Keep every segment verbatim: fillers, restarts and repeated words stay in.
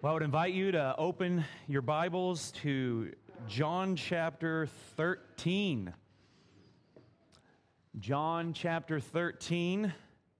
Well, I would invite you to open your Bibles to John chapter thirteen. John chapter thirteen.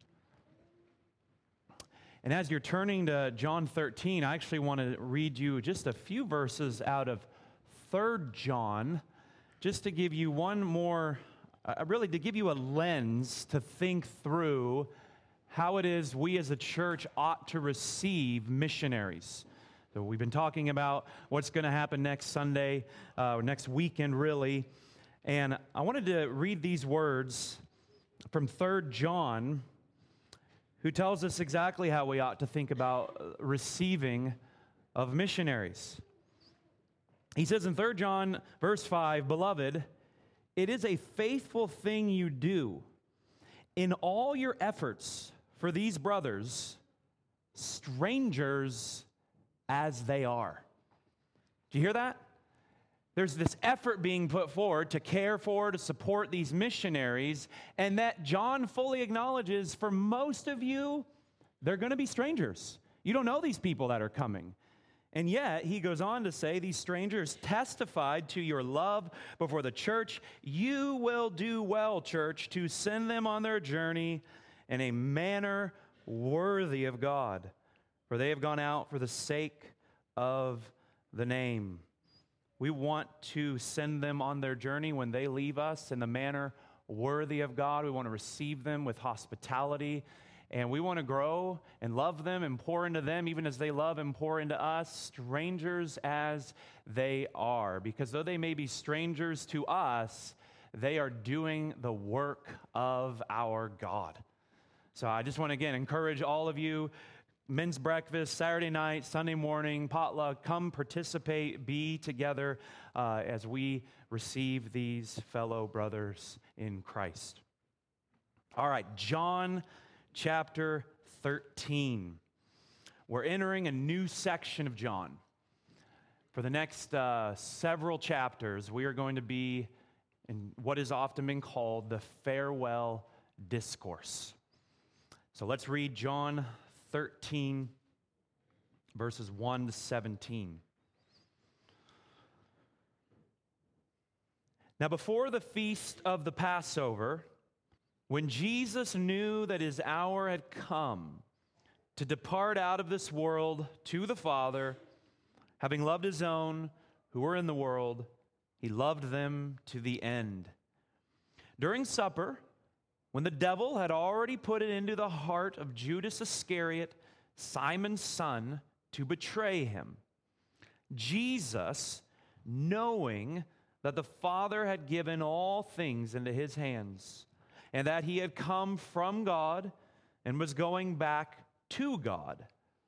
And as you're turning to John thirteen, I actually want to read you just a few verses out of Third John, just to give you one more, uh, really to give you a lens to think through how it is we as a church ought to receive missionaries. So we've been talking about what's going to happen next Sunday, uh, or next weekend really, and I wanted to read these words from Third John, who tells us exactly how we ought to think about receiving of missionaries. He says in Third John, verse five, "Beloved, it is a faithful thing you do in all your efforts for these brothers, strangers as they are." Do you hear that? There's this effort being put forward to care for, to support these missionaries, and that John fully acknowledges for most of you, they're going to be strangers. You don't know these people that are coming. And yet, he goes on to say, these strangers testified to your love before the church. You will do well, church, to send them on their journey in a manner worthy of God, for they have gone out for the sake of the name. We want to send them on their journey when they leave us in the manner worthy of God. We want to receive them with hospitality, and we want to grow and love them and pour into them even as they love and pour into us, strangers as they are. Because though they may be strangers to us, they are doing the work of our God. So I just want to, again, encourage all of you, men's breakfast, Saturday night, Sunday morning, potluck, come participate, be together uh, as we receive these fellow brothers in Christ. All right, John chapter thirteen. We're entering a new section of John. For the next uh, several chapters, we are going to be in what has often been called the farewell discourse. So let's read John thirteen, verses one to seventeen. Now, before the feast of the Passover, when Jesus knew that his hour had come to depart out of this world to the Father, having loved his own who were in the world, he loved them to the end. During supper, when the devil had already put it into the heart of Judas Iscariot, Simon's son, to betray him, Jesus, knowing that the Father had given all things into his hands, and that he had come from God and was going back to God,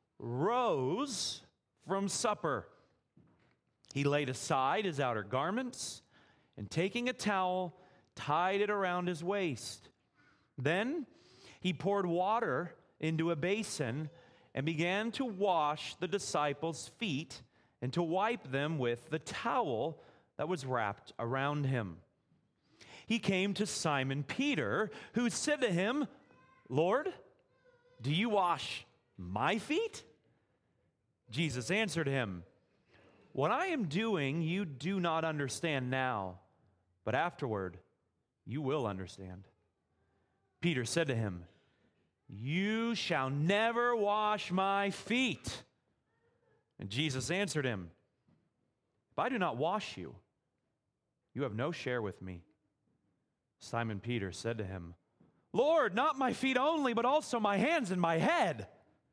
rose from supper. He laid aside his outer garments, and taking a towel, tied it around his waist. Then he poured water into a basin and began to wash the disciples' feet and to wipe them with the towel that was wrapped around him. He came to Simon Peter, who said to him, "Lord, do you wash my feet?" Jesus answered him, "What I am doing you do not understand now, but afterward you will understand." Peter said to him, "You shall never wash my feet." And Jesus answered him, "If I do not wash you, you have no share with me." Simon Peter said to him, "Lord, not my feet only, but also my hands and my head."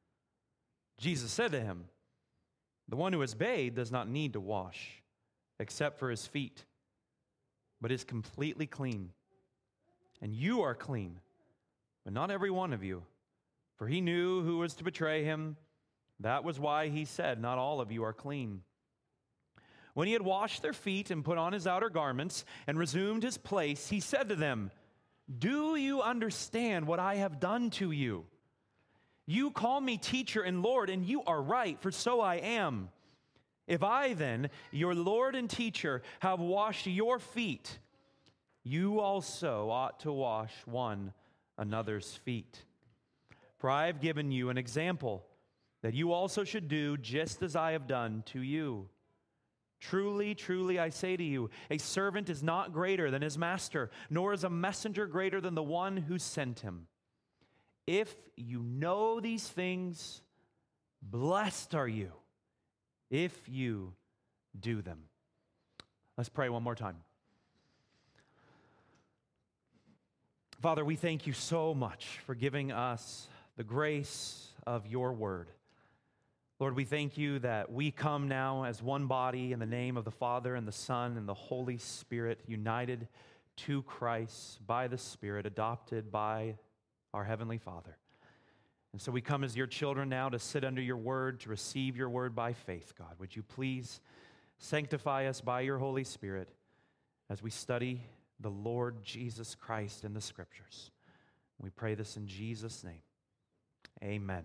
Jesus said to him, "The one who is bathed does not need to wash, except for his feet, but is completely clean. And you are clean, but not every one of you." For he knew who was to betray him. That was why he said, "Not all of you are clean." When he had washed their feet and put on his outer garments and resumed his place, he said to them, "Do you understand what I have done to you? You call me teacher and Lord, and you are right, for so I am. If I then, your Lord and teacher, have washed your feet, you also ought to wash one another's feet. For I have given you an example that you also should do just as I have done to you. Truly, truly, I say to you, a servant is not greater than his master, nor is a messenger greater than the one who sent him. If you know these things, blessed are you if you do them. Let's pray one more time. Father, we thank you so much for giving us the grace of your word. Lord, we thank you that we come now as one body in the name of the Father and the Son and the Holy Spirit, united to Christ by the Spirit, adopted by our Heavenly Father. And so we come as your children now to sit under your word, to receive your word by faith, God. Would you please sanctify us by your Holy Spirit as we study the Lord Jesus Christ in the Scriptures. We pray this in Jesus' name. Amen.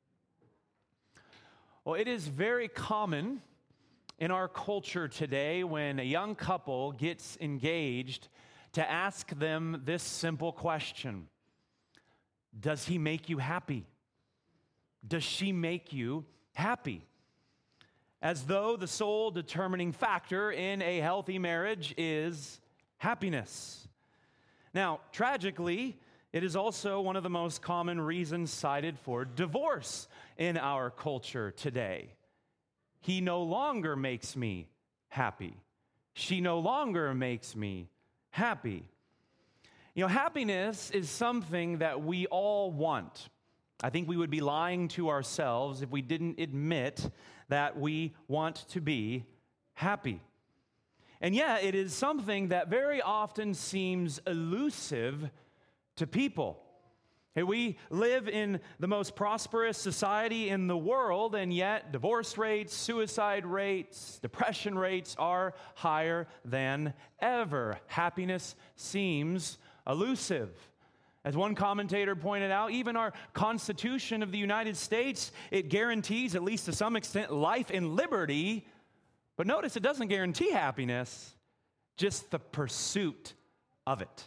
Well, it is very common in our culture today when a young couple gets engaged to ask them this simple question: does he make you happy? Does she make you happy? As though the sole determining factor in a healthy marriage is happiness. Now, tragically, it is also one of the most common reasons cited for divorce in our culture today. He no longer makes me happy. She no longer makes me happy. You know, happiness is something that we all want. I think we would be lying to ourselves if we didn't admit that we want to be happy. And yet, it is something that very often seems elusive to people. Hey, we live in the most prosperous society in the world, and yet divorce rates, suicide rates, depression rates are higher than ever. Happiness seems elusive. As one commentator pointed out, even our Constitution of the United States, it guarantees, at least to some extent, life and liberty. But notice it doesn't guarantee happiness, just the pursuit of it.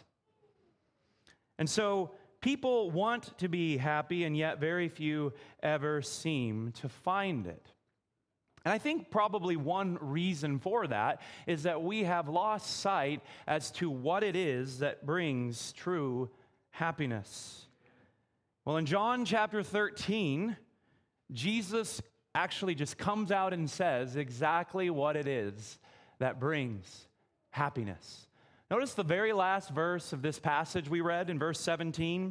And so people want to be happy, and yet very few ever seem to find it. And I think probably one reason for that is that we have lost sight as to what it is that brings true happiness. Well, in John chapter thirteen, Jesus actually just comes out and says exactly what it is that brings happiness. Notice the very last verse of this passage we read in verse seventeen.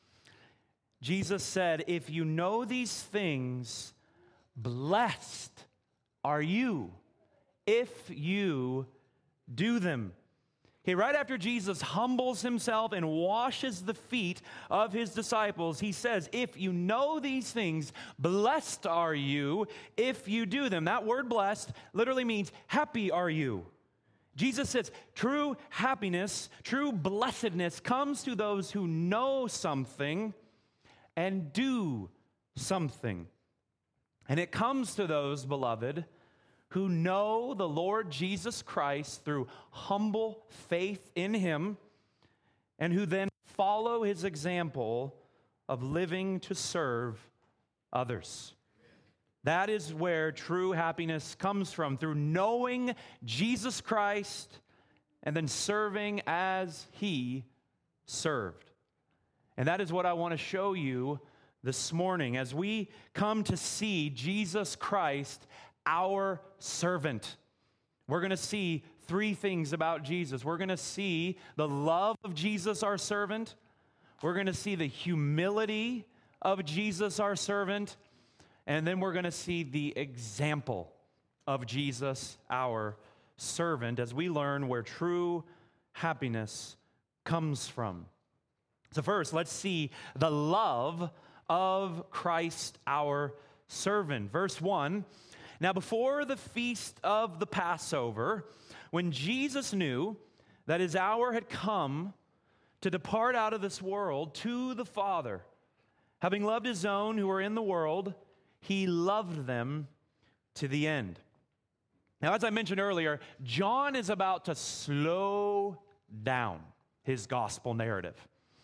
Jesus said, if you know these things, blessed are you if you do them. Okay, right after Jesus humbles himself and washes the feet of his disciples, he says, if you know these things, blessed are you if you do them. That word blessed literally means happy are you. Jesus says true happiness, true blessedness comes to those who know something and do something. And it comes to those, beloved, who know the Lord Jesus Christ through humble faith in him and who then follow his example of living to serve others. That is where true happiness comes from, through knowing Jesus Christ and then serving as he served. And that is what I want to show you this morning as we come to see Jesus Christ, our servant. We're going to see three things about Jesus. We're going to see the love of Jesus, our servant. We're going to see the humility of Jesus, our servant. And then we're going to see the example of Jesus, our servant, as we learn where true happiness comes from. So first, let's see the love of Christ, our servant. Verse one, now before the feast of the Passover, when Jesus knew that his hour had come to depart out of this world to the Father, having loved his own who were in the world, he loved them to the end. Now, as I mentioned earlier, John is about to slow down his gospel narrative.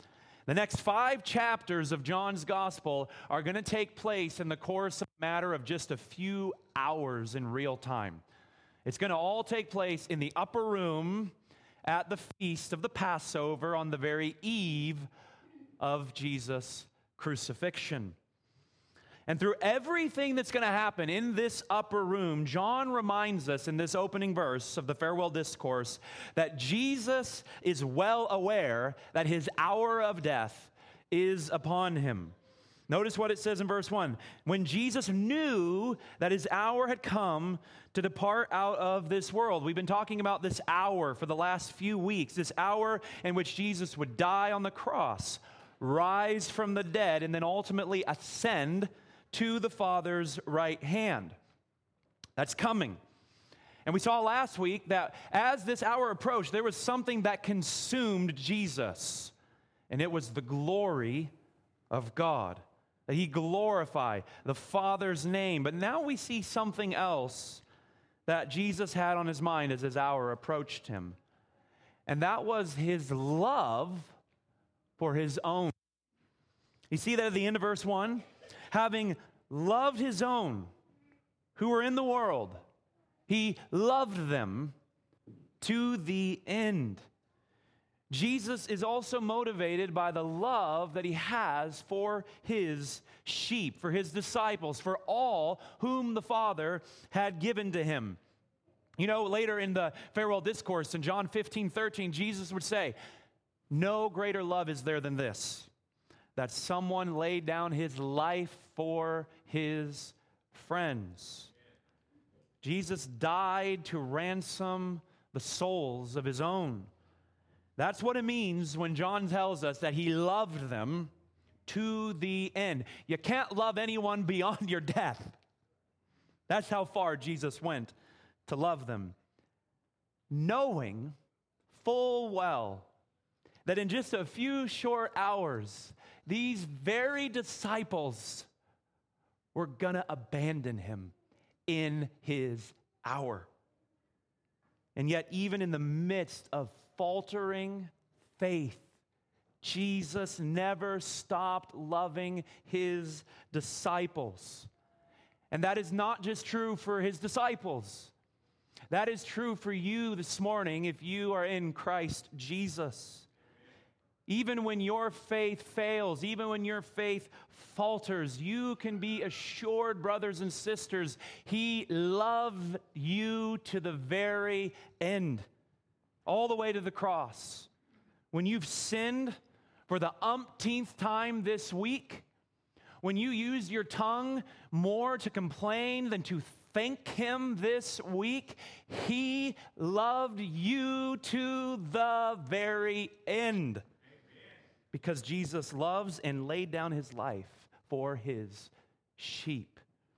The next five chapters of John's gospel are going to take place in the course of a matter of just a few hours in real time. It's going to all take place in the upper room at the feast of the Passover on the very eve of Jesus' crucifixion. And through everything that's going to happen in this upper room, John reminds us in this opening verse of the farewell discourse that Jesus is well aware that his hour of death is upon him. Notice what it says in verse one. When Jesus knew that his hour had come to depart out of this world. We've been talking about this hour for the last few weeks, this hour in which Jesus would die on the cross, rise from the dead, and then ultimately ascend to the Father's right hand. That's coming. And we saw last week that as this hour approached, there was something that consumed Jesus, and it was the glory of God. That he glorify the Father's name. But now we see something else that Jesus had on his mind as his hour approached him. And that was his love for his own. You see that at the end of verse one? Having loved his own who were in the world, he loved them to the end. Jesus is also motivated by the love that he has for his sheep, for his disciples, for all whom the Father had given to him. You know, later in the farewell discourse in John fifteen thirteen, Jesus would say, "No greater love is there than this, that someone laid down his life for his friends." Jesus died to ransom the souls of his own. That's what it means when John tells us that he loved them to the end. You can't love anyone beyond your death. That's how far Jesus went to love them, knowing full well that in just a few short hours, these very disciples were going to abandon him in his hour. And yet, even in the midst of faltering faith, Jesus never stopped loving his disciples. And that is not just true for his disciples. That is true for you this morning if you are in Christ Jesus. Even when your faith fails, even when your faith falters, you can be assured, brothers and sisters, he loved you to the very end. All the way to the cross. When you've sinned for the umpteenth time this week, when you use your tongue more to complain than to thank him this week, he loved you to the very end. Amen. Because Jesus loves and laid down his life for his sheep.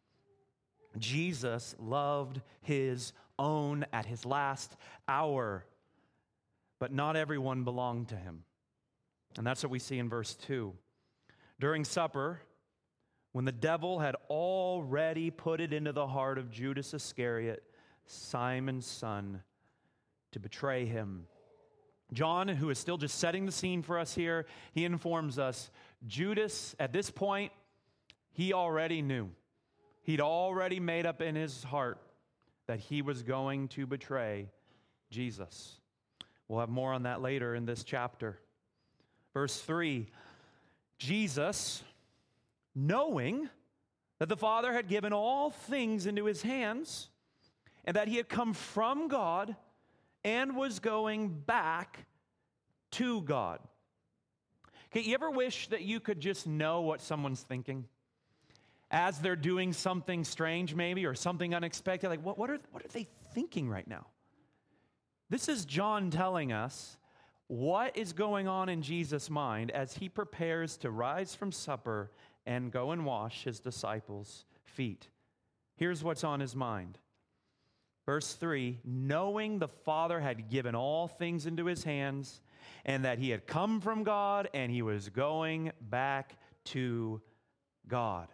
Jesus loved his own at his last hour. But not everyone belonged to him. And that's what we see in verse two. During supper, when the devil had already put it into the heart of Judas Iscariot, Simon's son, to betray him. John, who is still just setting the scene for us here, he informs us, Judas, at this point, he already knew. He'd already made up in his heart that he was going to betray Jesus. We'll have more on that later in this chapter. Verse three, Jesus, knowing that the Father had given all things into his hands, and that he had come from God and was going back to God. Okay, you ever wish that you could just know what someone's thinking? As they're doing something strange maybe, or something unexpected, like what, what, are, what are they thinking right now? This is John telling us what is going on in Jesus' mind as he prepares to rise from supper and go and wash his disciples' feet. Here's what's on his mind. Verse three, knowing the Father had given all things into his hands, and that he had come from God, and he was going back to God.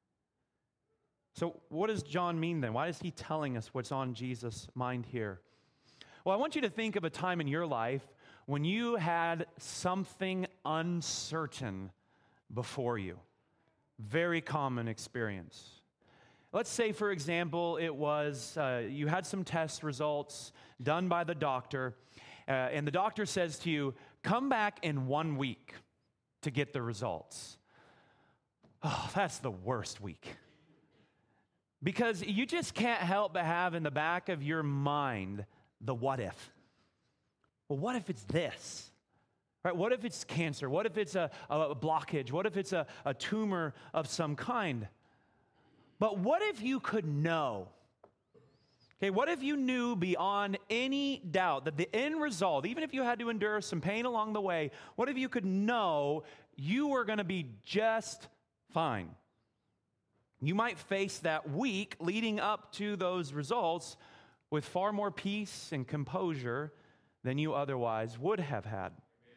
So what does John mean then? Why is he telling us what's on Jesus' mind here? Well, I want you to think of a time in your life when you had something uncertain before you. Very common experience. Let's say, for example, it was uh, you had some test results done by the doctor, uh, and the doctor says to you, come back in one week to get the results. Oh, that's the worst week. Because you just can't help but have in the back of your mind the what if. Well, what if it's this? Right? What if it's cancer? What if it's a, a blockage? What if it's a, a tumor of some kind? But what if you could know? Okay, what if you knew beyond any doubt that the end result, even if you had to endure some pain along the way, what if you could know you were going to be just fine? You might face that week leading up to those results with far more peace and composure than you otherwise would have had.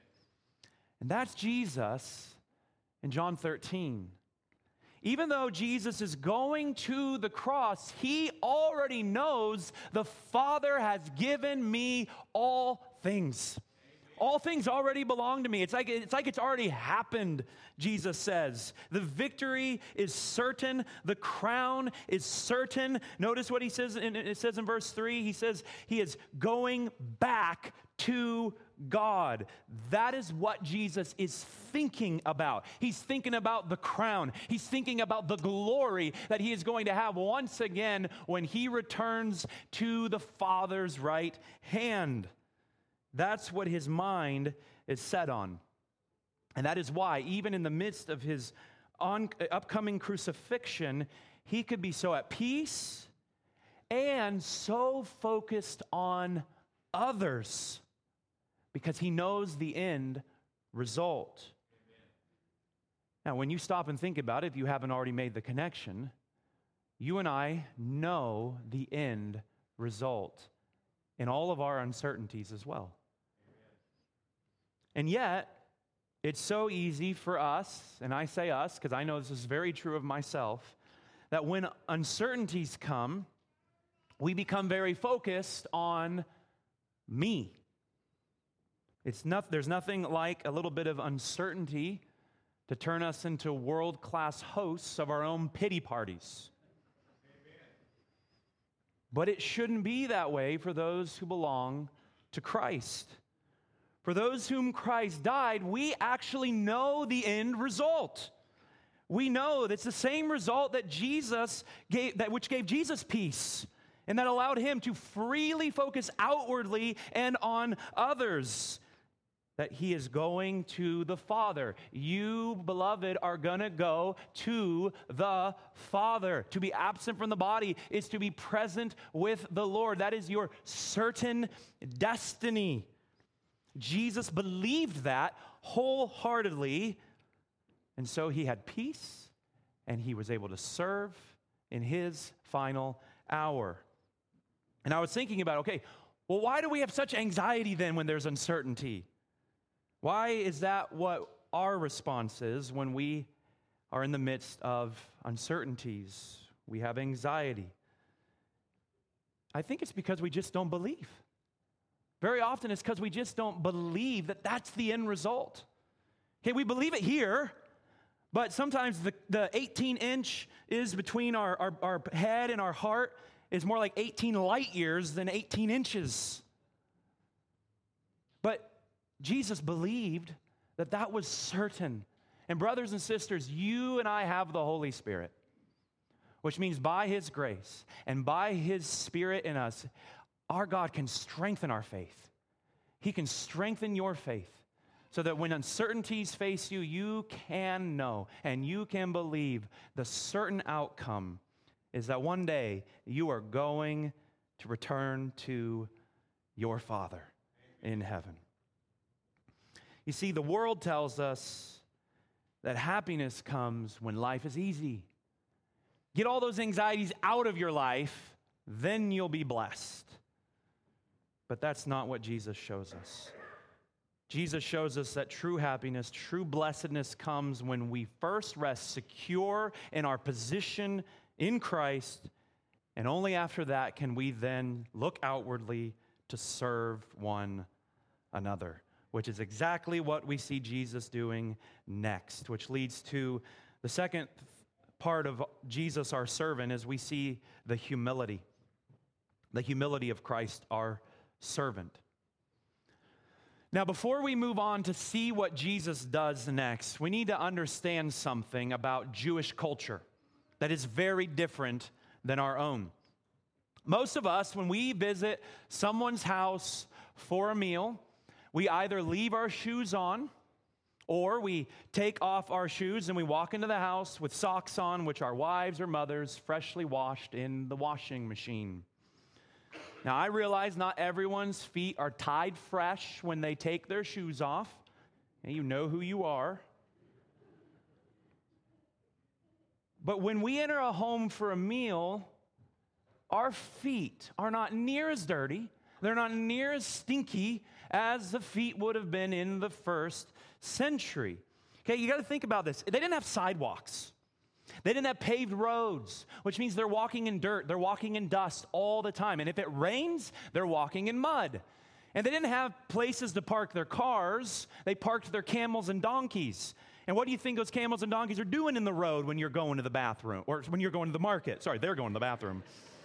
And that's Jesus in John thirteen. Even though Jesus is going to the cross, he already knows the Father has given me all things. All things already belong to me. It's like, it's like it's already happened, Jesus says. The victory is certain. The crown is certain. Notice what he says, in, it says in verse three. He says he is going back to God. That is what Jesus is thinking about. He's thinking about the crown. He's thinking about the glory that he is going to have once again when he returns to the Father's right hand. That's what his mind is set on. And that is why, even in the midst of his on, upcoming crucifixion, he could be so at peace and so focused on others because he knows the end result. Now, when you stop and think about it, if you haven't already made the connection, you and I know the end result in all of our uncertainties as well. And yet, it's so easy for us, and I say us because I know this is very true of myself, that when uncertainties come, we become very focused on me. It's not, there's nothing like a little bit of uncertainty to turn us into world-class hosts of our own pity parties. Amen. But it shouldn't be that way for those who belong to Christ. For those whom Christ died, we actually know the end result. We know that's the same result that Jesus gave, that which gave Jesus peace, and that allowed him to freely focus outwardly and on others. That he is going to the Father. You, beloved, are going to go to the Father. To be absent from the body is to be present with the Lord. That is your certain destiny. Jesus believed that wholeheartedly, and so he had peace, and he was able to serve in his final hour. And I was thinking about, okay, well, why do we have such anxiety then when there's uncertainty? Why is that what our response is when we are in the midst of uncertainties? We have anxiety. I think it's because we just don't believe. Very often it's because we just don't believe that that's the end result. Okay, we believe it here, but sometimes the, the eighteen inch is between our, our, our head and our heart is more like eighteen light years than eighteen inches. But Jesus believed that that was certain. And brothers and sisters, you and I have the Holy Spirit, which means by his grace and by his Spirit in us, our God can strengthen our faith. He can strengthen your faith so that when uncertainties face you, you can know and you can believe the certain outcome is that one day you are going to return to your Father in heaven. You see, the world tells us that happiness comes when life is easy. Get all those anxieties out of your life, then you'll be blessed. But that's not what Jesus shows us. Jesus shows us that true happiness, true blessedness comes when we first rest secure in our position in Christ, and only after that can we then look outwardly to serve one another. which is exactly what we see Jesus doing next, which leads to the second part of Jesus, our servant, as we see the humility, the humility of Christ, our servant. Now, before we move on to see what Jesus does next, we need to understand something about Jewish culture that is very different than our own. Most of us, when we visit someone's house for a meal, we either leave our shoes on or we take off our shoes and we walk into the house with socks on, which our wives or mothers freshly washed in the washing machine. Now, I realize not everyone's feet are tied fresh when they take their shoes off, and you know who you are. But when we enter a home for a meal, our feet are not near as dirty, they're not near as stinky as the feet would have been in the first century. Okay, you got to think about this. They didn't have sidewalks. They didn't have paved roads, which means they're walking in dirt, they're walking in dust all the time. And if it rains, they're walking in mud. And they didn't have places to park their cars. They parked their camels and donkeys. And what do you think those camels and donkeys are doing in the road when you're going to the bathroom? Or when you're going to the market? Sorry, they're going to the bathroom.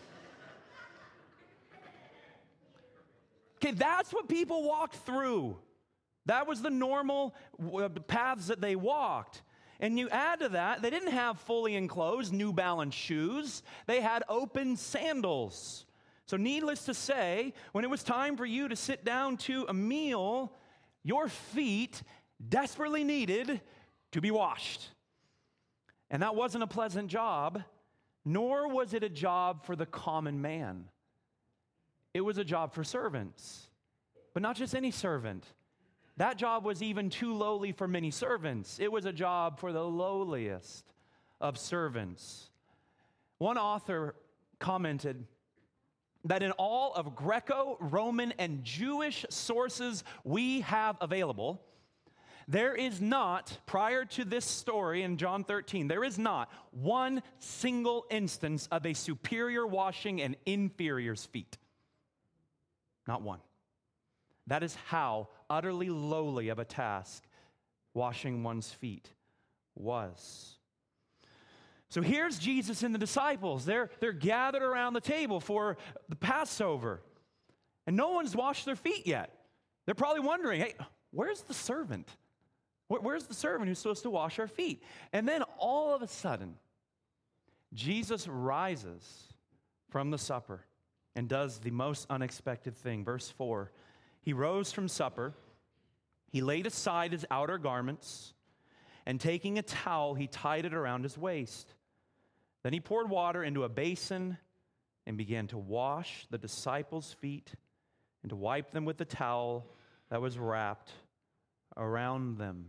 Okay, that's what people walked through. That was the normal paths that they walked. And you add to that, they didn't have fully enclosed New Balance shoes. They had open sandals. So needless to say, when it was time for you to sit down to a meal, your feet desperately needed to be washed. And that wasn't a pleasant job, nor was it a job for the common man. It was a job for servants, but not just any servant. That job was even too lowly for many servants. It was a job for the lowliest of servants. One author commented that in all of Greco-Roman and Jewish sources we have available, there is not, prior to this story in John thirteen, there is not one single instance of a superior washing an inferior's feet. Not one. That is how utterly lowly of a task washing one's feet was. So here's Jesus and the disciples. They're, they're gathered around the table for the Passover, and no one's washed their feet yet. They're probably wondering, hey, where's the servant? Where, where's the servant who's supposed to wash our feet? And then all of a sudden, Jesus rises from the supper and does the most unexpected thing. Verse four, he rose from supper, he laid aside his outer garments, and taking a towel, he tied it around his waist. Then he poured water into a basin and began to wash the disciples' feet and to wipe them with the towel that was wrapped around them.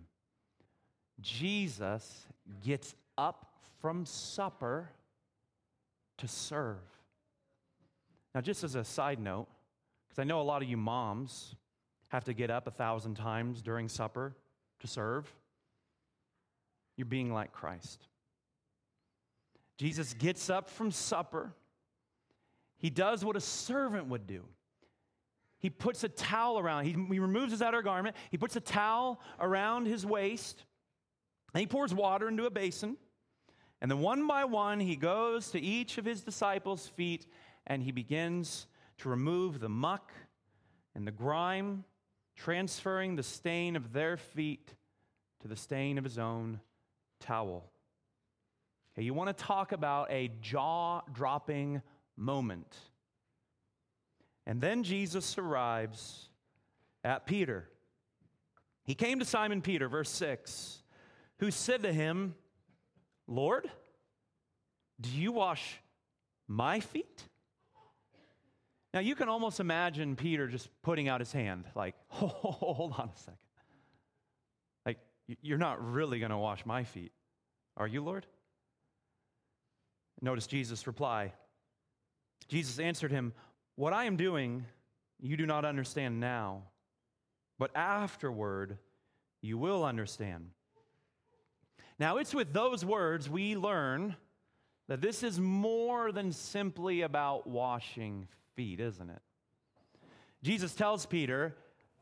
Jesus gets up from supper to serve. Now, just as a side note, because I know a lot of you moms have to get up a thousand times during supper to serve, you're being like Christ. Jesus gets up from supper. He does what a servant would do. He puts a towel around, he, he removes his outer garment, he puts a towel around his waist, and he pours water into a basin. And then one by one, he goes to each of his disciples' feet and he begins to remove the muck and the grime, transferring the stain of their feet to the stain of his own towel. Okay, you want to talk about a jaw-dropping moment. And then Jesus arrives at Peter. He came to Simon Peter, verse six, who said to him, Lord, do you wash my feet? Now, you can almost imagine Peter just putting out his hand, like, oh, hold on a second. Like, you're not really going to wash my feet, are you, Lord? Notice Jesus' reply. Jesus answered him, what I am doing, you do not understand now, but afterward you will understand. Now, it's with those words we learn that this is more than simply about washing feet, isn't it? Jesus tells Peter,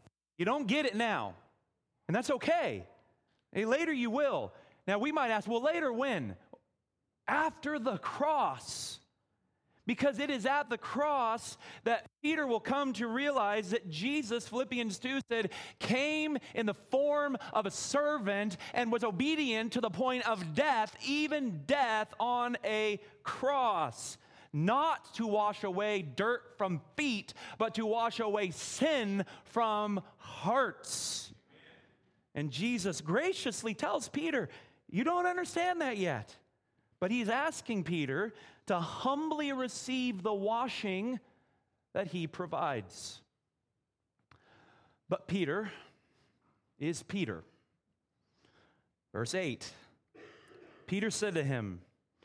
You don't get it now, and that's okay. Hey, later you will. Now, we might ask, well, later when? After the cross. Because it is at the cross that Peter will come to realize that Jesus, Philippians two said, came in the form of a servant and was obedient to the point of death, even death on a cross. Not to wash away dirt from feet, but to wash away sin from hearts. And Jesus graciously tells Peter, you don't understand that yet. But he's asking Peter to humbly receive the washing that he provides. But Peter is Peter. Verse eight, Peter said to him,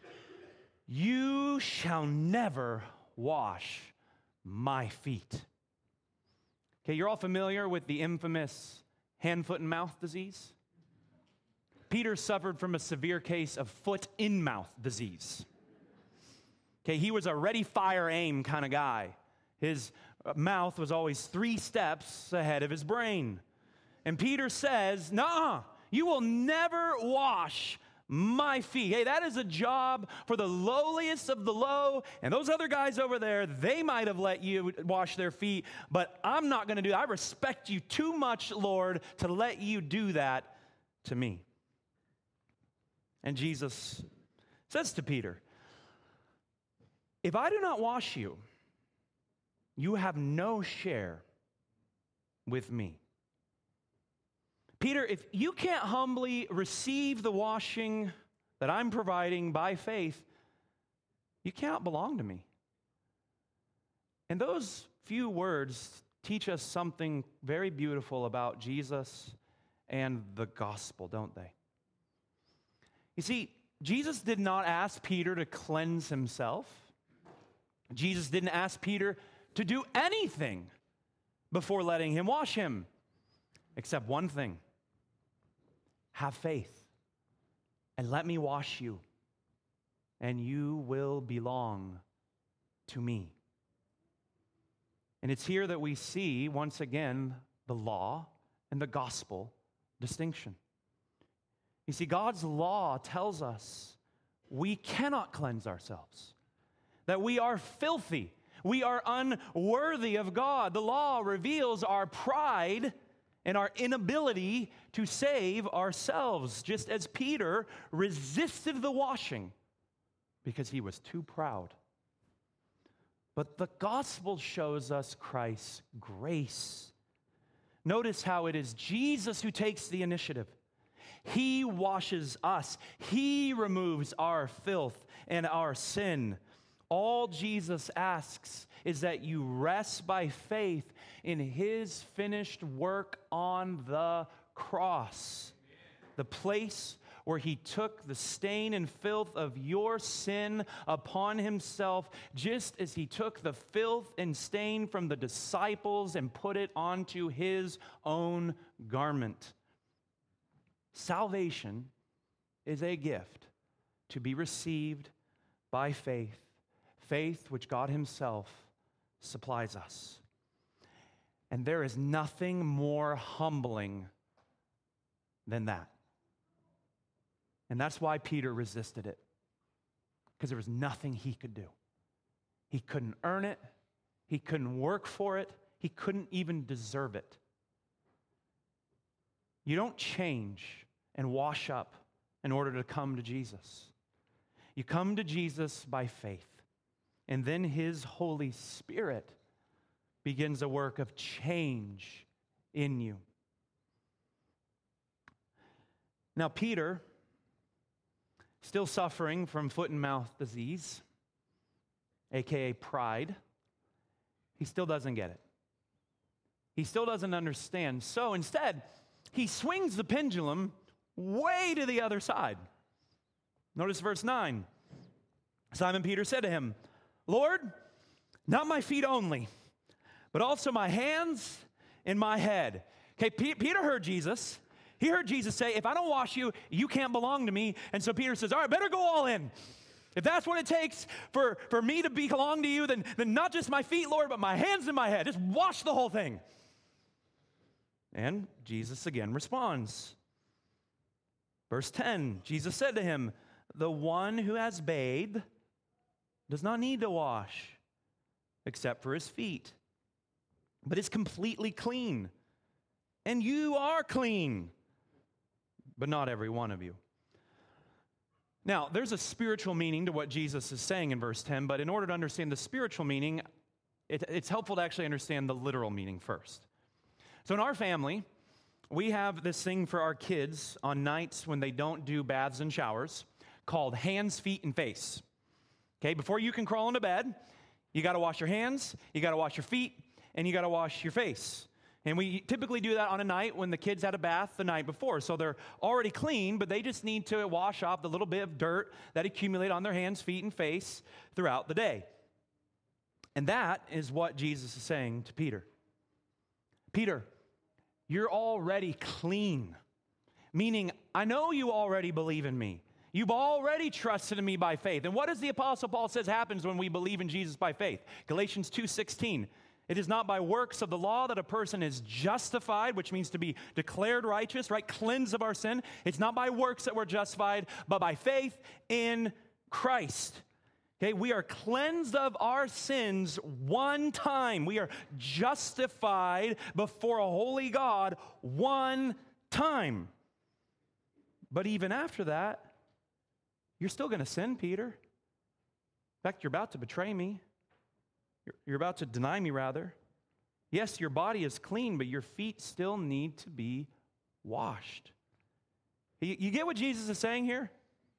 you shall never wash my feet. Okay, you're all familiar with the infamous hand, foot, and mouth disease? Peter suffered from a severe case of foot-in-mouth disease. Okay, he was a ready, fire, aim kind of guy. His mouth was always three steps ahead of his brain. And Peter says, "Nuh-uh, you will never wash my feet." Hey, that is a job for the lowliest of the low. And those other guys over there, they might have let you wash their feet, but I'm not going to do that. I respect you too much, Lord, to let you do that to me. And Jesus says to Peter, if I do not wash you, you have no share with me. Peter, if you can't humbly receive the washing that I'm providing by faith, you can't belong to me. And those few words teach us something very beautiful about Jesus and the gospel, don't they? You see, Jesus did not ask Peter to cleanse himself. Jesus didn't ask Peter to do anything before letting him wash him, except one thing. Have faith and let me wash you, and you will belong to me. And it's here that we see, once again, the law and the gospel distinction. You see, God's law tells us we cannot cleanse ourselves, that we are filthy, we are unworthy of God. The law reveals our pride and our inability to save ourselves, just as Peter resisted the washing because he was too proud. But the gospel shows us Christ's grace. Notice how it is Jesus who takes the initiative. He washes us. He removes our filth and our sin. All Jesus asks is that you rest by faith in his finished work on the cross, the place where he took the stain and filth of your sin upon himself, just as he took the filth and stain from the disciples and put it onto his own garment. Salvation is a gift to be received by faith, faith which God himself supplies us. And there is nothing more humbling than that. And that's why Peter resisted it, because there was nothing he could do. He couldn't earn it. He couldn't work for it. He couldn't even deserve it. You don't change and wash up in order to come to Jesus. You come to Jesus by faith, and then his Holy Spirit begins a work of change in you. Now, Peter, still suffering from foot and mouth disease, aka pride, he still doesn't get it. He still doesn't understand. So instead, he swings the pendulum way to the other side. Notice verse nine. Simon Peter said to him, "Lord, not my feet only, but also my hands and my head." Okay, P- Peter heard Jesus. He heard Jesus say, if I don't wash you, you can't belong to me. And so Peter says, all right, better go all in. If that's what it takes for, for me to belong to you, then, then not just my feet, Lord, but my hands and my head. Just wash the whole thing. And Jesus again responds. Verse ten, Jesus said to him, "The one who has bathed does not need to wash except for his feet, but is completely clean. And you are clean, but not every one of you." Now, there's a spiritual meaning to what Jesus is saying in verse ten, but in order to understand the spiritual meaning, it, it's helpful to actually understand the literal meaning first. So in our family, we have this thing for our kids on nights when they don't do baths and showers called hands, feet, and face. Okay, before you can crawl into bed, you got to wash your hands, you got to wash your feet, and you got to wash your face. And we typically do that on a night when the kids had a bath the night before. So they're already clean, but they just need to wash off the little bit of dirt that accumulate on their hands, feet, and face throughout the day. And that is what Jesus is saying to Peter. Peter, you're already clean. Meaning, I know you already believe in me. You've already trusted in me by faith. And what does the Apostle Paul says happens when we believe in Jesus by faith? Galatians two sixteen. It is not by works of the law that a person is justified, which means to be declared righteous, right? Cleansed of our sin. It's not by works that we're justified, but by faith in Christ. Okay, we are cleansed of our sins one time. We are justified before a holy God one time. But even after that, you're still going to sin, Peter. In fact, you're about to betray me. You're, you're about to deny me, rather. Yes, your body is clean, but your feet still need to be washed. You, you get what Jesus is saying here?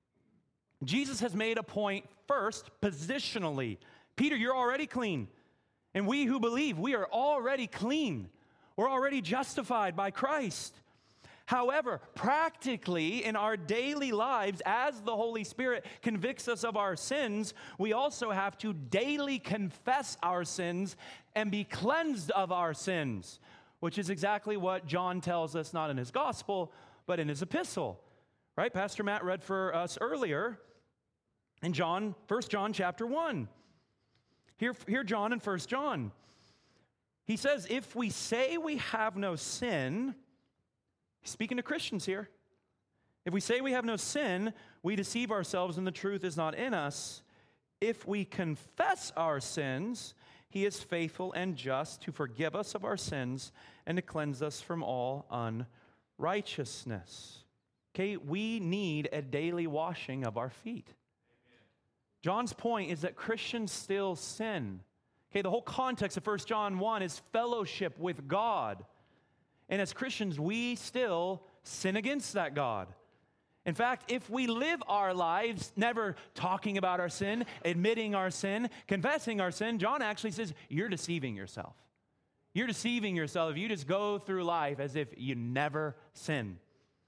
Jesus has made a point first, positionally. Peter, you're already clean. And we who believe, we are already clean. We're already justified by Christ. However, practically in our daily lives, as the Holy Spirit convicts us of our sins, we also have to daily confess our sins and be cleansed of our sins, which is exactly what John tells us, not in his gospel, but in his epistle. Right? Pastor Matt read for us earlier in John, First John chapter one. Here, here John in First John. He says, if we say we have no sin, speaking to Christians here, if we say we have no sin, we deceive ourselves and the truth is not in us. If we confess our sins, he is faithful and just to forgive us of our sins and to cleanse us from all unrighteousness. Okay, we need a daily washing of our feet. John's point is that Christians still sin. Okay, the whole context of First John one is fellowship with God. And as Christians, we still sin against that God. In fact, if we live our lives never talking about our sin, admitting our sin, confessing our sin, John actually says, you're deceiving yourself. You're deceiving yourself if you just go through life as if you never sin.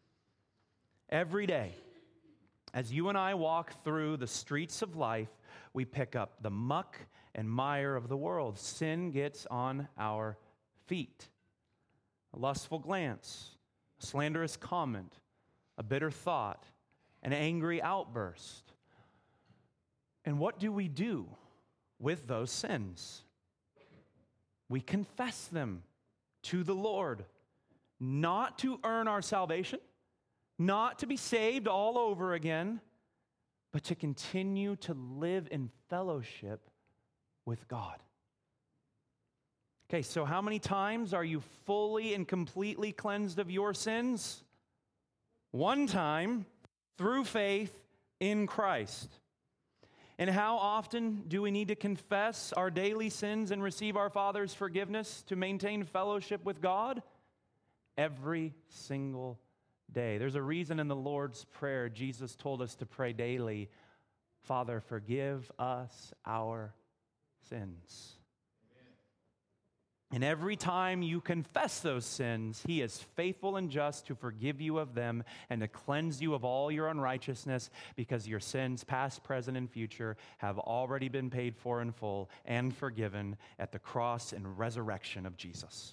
Every day, as you and I walk through the streets of life, we pick up the muck and mire of the world. Sin gets on our feet. A lustful glance, a slanderous comment, a bitter thought, an angry outburst. And what do we do with those sins? We confess them to the Lord, not to earn our salvation, not to be saved all over again, but to continue to live in fellowship with God. Okay, so how many times are you fully and completely cleansed of your sins? One time, through faith in Christ. And how often do we need to confess our daily sins and receive our Father's forgiveness to maintain fellowship with God? Every single day. There's a reason in the Lord's Prayer Jesus told us to pray daily, Father, forgive us our sins. And every time you confess those sins, he is faithful and just to forgive you of them and to cleanse you of all your unrighteousness, because your sins, past, present, and future, have already been paid for in full and forgiven at the cross and resurrection of Jesus.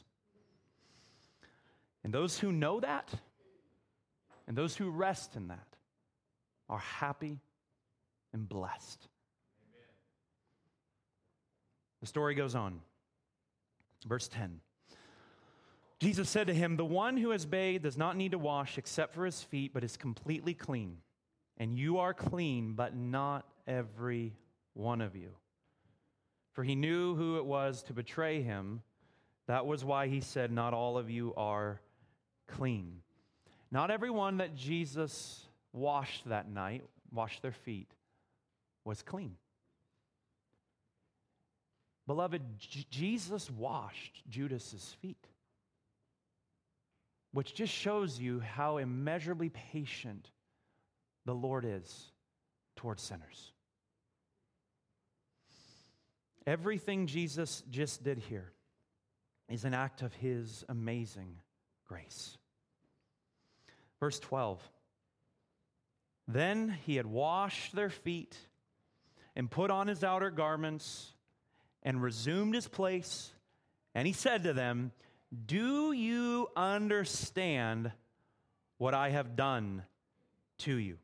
And those who know that, and those who rest in that, are happy and blessed. Amen. The story goes on. Verse ten. Jesus said to him, "The one who has bathed does not need to wash except for his feet, but is completely clean. And you are clean, but not every one of you." For he knew who it was to betray him. That was why he said, "Not all of you are clean." Not everyone that Jesus washed that night, washed their feet, was clean. Beloved, J- Jesus washed Judas's feet, which just shows you how immeasurably patient the Lord is towards sinners. Everything Jesus just did here is an act of his amazing grace. Verse twelve, then he had washed their feet and put on his outer garments and resumed his place, and he said to them, "Do you understand what I have done to you?"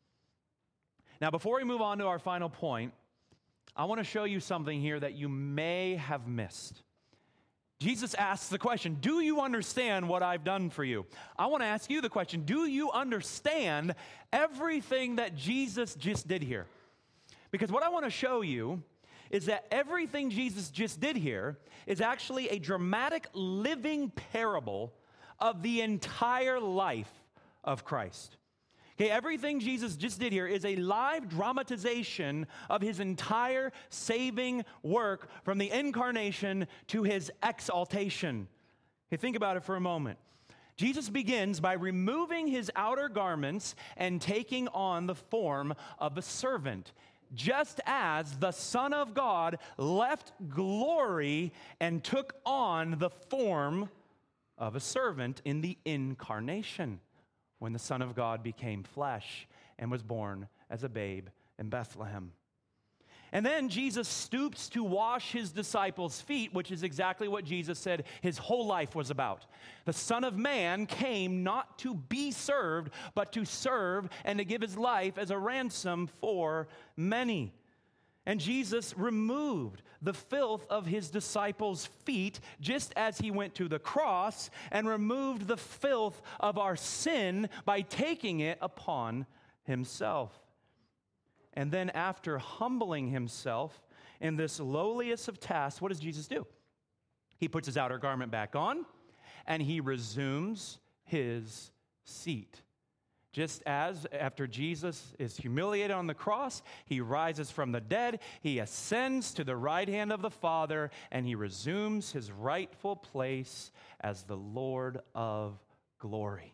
Now, before we move on to our final point, I want to show you something here that you may have missed. Jesus asks the question, "Do you understand what I've done for you?" I want to ask you the question, do you understand everything that Jesus just did here? Because what I want to show you is that everything Jesus just did here is actually a dramatic living parable of the entire life of Christ. Okay, everything Jesus just did here is a live dramatization of his entire saving work from the incarnation to his exaltation. Okay, think about it for a moment. Jesus begins by removing his outer garments and taking on the form of a servant, just as the Son of God left glory and took on the form of a servant in the incarnation, when the Son of God became flesh and was born as a babe in Bethlehem. And then Jesus stoops to wash his disciples' feet, which is exactly what Jesus said his whole life was about. The Son of Man came not to be served, but to serve and to give his life as a ransom for many. And Jesus removed the filth of his disciples' feet, just as he went to the cross and removed the filth of our sin by taking it upon himself. And then after humbling himself in this lowliest of tasks, what does Jesus do? He puts his outer garment back on, and he resumes his seat. Just as after Jesus is humiliated on the cross, he rises from the dead, he ascends to the right hand of the Father, and he resumes his rightful place as the Lord of glory.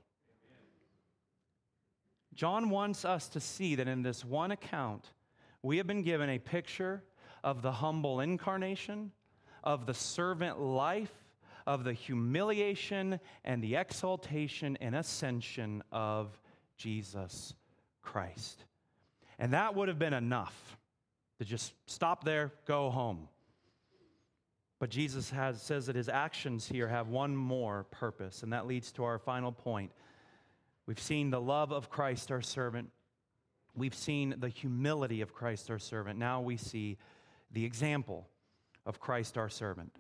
John wants us to see that in this one account, we have been given a picture of the humble incarnation, of the servant life, of the humiliation and the exaltation and ascension of Jesus Christ. And that would have been enough to just stop there, go home. But Jesus has, says that his actions here have one more purpose, and that leads to our final point. We've seen the love of Christ, our servant. We've seen the humility of Christ, our servant. Now we see the example of Christ, our servant.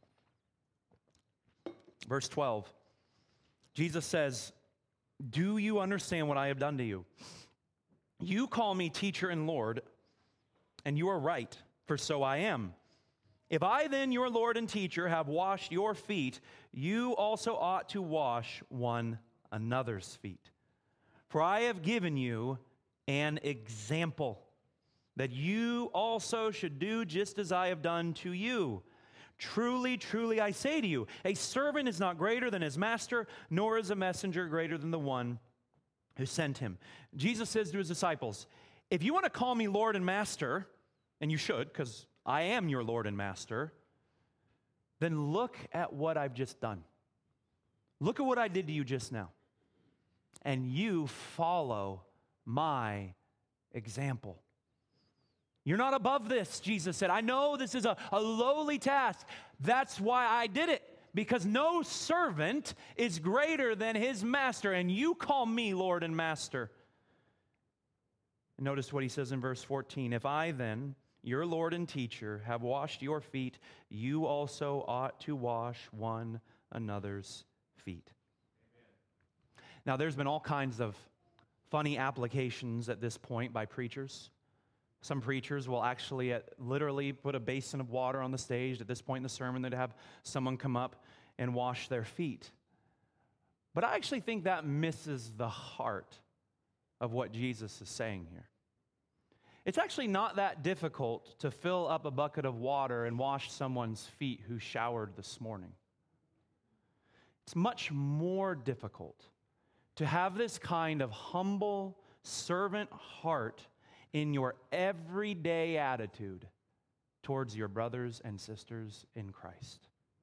Verse twelve, Jesus says, "Do you understand what I have done to you? You call me teacher and Lord, and you are right, for so I am. If I then, your Lord and teacher, have washed your feet, you also ought to wash one another's feet. For I have given you an example, that you also should do just as I have done to you. Truly, truly, I say to you, a servant is not greater than his master, nor is a messenger greater than the one who sent him." Jesus says to his disciples, if you want to call me Lord and Master, and you should, because I am your Lord and Master, then look at what I've just done. Look at what I did to you just now. And you follow my example. You're not above this, Jesus said. I know this is a, a lowly task. That's why I did it, because no servant is greater than his master, and you call me Lord and Master. And notice what he says in verse fourteen. If I then, your Lord and teacher, have washed your feet, you also ought to wash one another's feet. Now, there's been all kinds of funny applications at this point by preachers. Some preachers will actually uh, literally put a basin of water on the stage at this point in the sermon. They'd have someone come up and wash their feet. But I actually think that misses the heart of what Jesus is saying here. It's actually not that difficult to fill up a bucket of water and wash someone's feet who showered this morning. It's much more difficult to have this kind of humble servant heart in your everyday attitude towards your brothers and sisters in Christ.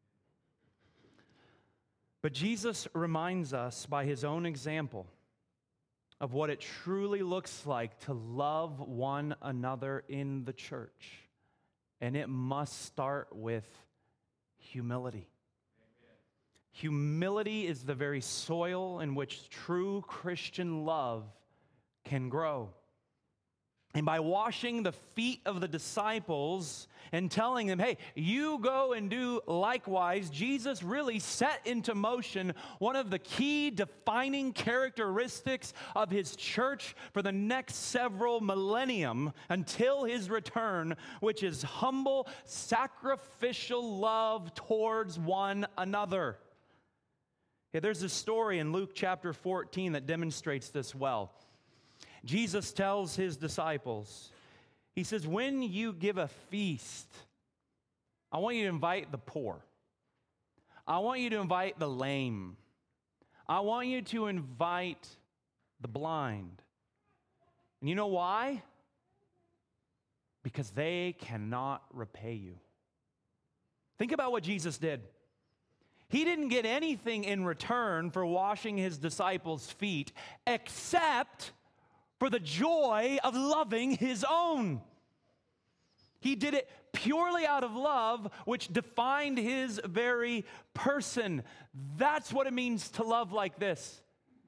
But Jesus reminds us by his own example of what it truly looks like to love one another in the church. And it must start with humility. Amen. Humility is the very soil in which true Christian love can grow. And by washing the feet of the disciples and telling them, hey, you go and do likewise, Jesus really set into motion one of the key defining characteristics of his church for the next several millennium until his return, which is humble, sacrificial love towards one another. Yeah, there's a story in Luke chapter fourteen that demonstrates this well. Jesus tells his disciples, he says, when you give a feast, I want you to invite the poor. I want you to invite the lame. I want you to invite the blind. And you know why? Because they cannot repay you. Think about what Jesus did. He didn't get anything in return for washing his disciples' feet except for the joy of loving his own. He did it purely out of love, which defined his very person. That's what it means to love like this.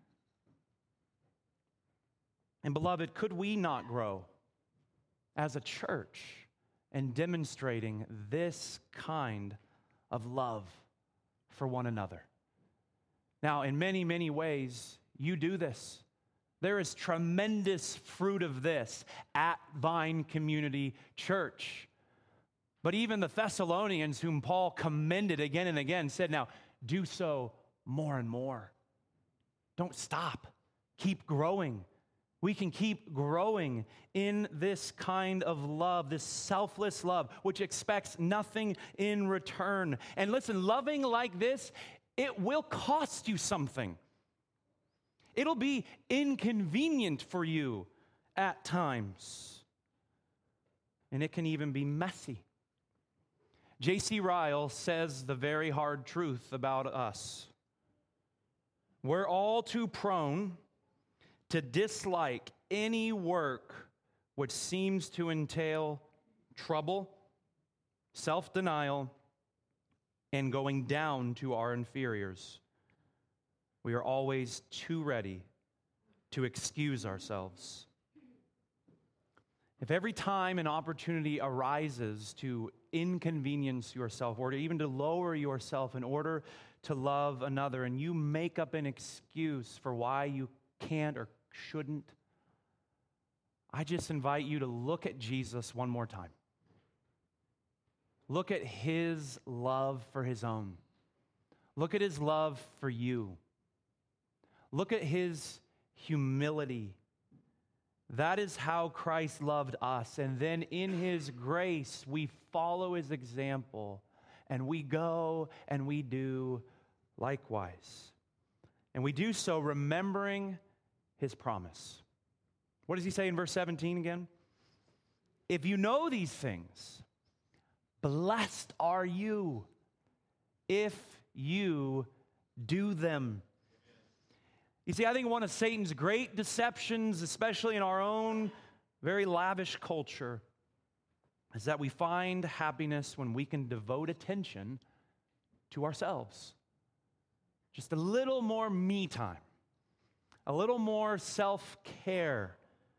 And beloved, could we not grow as a church in demonstrating this kind of love for one another? Now, in many, many ways, you do this. There is tremendous fruit of this at Vine Community Church. But even the Thessalonians, whom Paul commended again and again, said, now, do so more and more. Don't stop. Keep growing. We can keep growing in this kind of love, this selfless love, which expects nothing in return. And listen, loving like this, it will cost you something. It'll be inconvenient for you at times. And it can even be messy. J C Ryle says the very hard truth about us. We're all too prone to dislike any work which seems to entail trouble, self-denial, and going down to our inferiors. We are always too ready to excuse ourselves. If every time an opportunity arises to inconvenience yourself or to even to lower yourself in order to love another, and you make up an excuse for why you can't or shouldn't, I just invite you to look at Jesus one more time. Look at his love for his own. Look at his love for you. Look at his humility. That is how Christ loved us. And then in his grace, we follow his example and we go and we do likewise. And we do so remembering his promise. What does he say in verse seventeen again? If you know these things, blessed are you if you do them. You see, I think one of Satan's great deceptions, especially in our own very lavish culture, is that we find happiness when we can devote attention to ourselves. Just a little more me time, a little more self-care,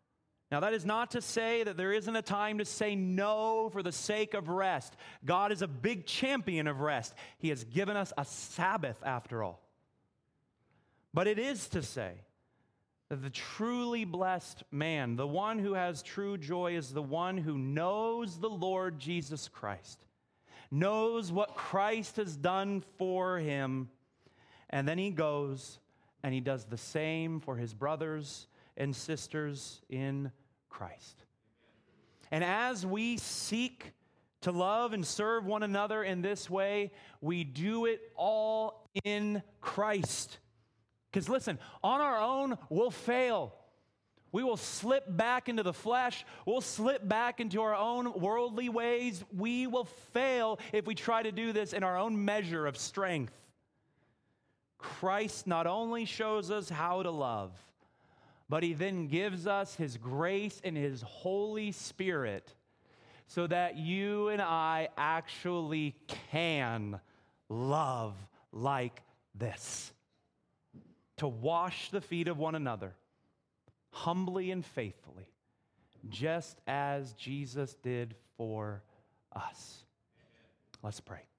Now, that is not to say that there isn't a time to say no for the sake of rest. God is a big champion of rest. He has given us a Sabbath after all. But it is to say that the truly blessed man, the one who has true joy, is the one who knows the Lord Jesus Christ, knows what Christ has done for him, and then he goes and he does the same for his brothers and sisters in Christ. And as we seek to love and serve one another in this way, we do it all in Christ. Because listen, on our own, we'll fail. We will slip back into the flesh. We'll slip back into our own worldly ways. We will fail if we try to do this in our own measure of strength. Christ not only shows us how to love, but he then gives us his grace and his Holy Spirit so that you and I actually can love like this. To wash the feet of one another, humbly and faithfully, just as Jesus did for us. Let's pray.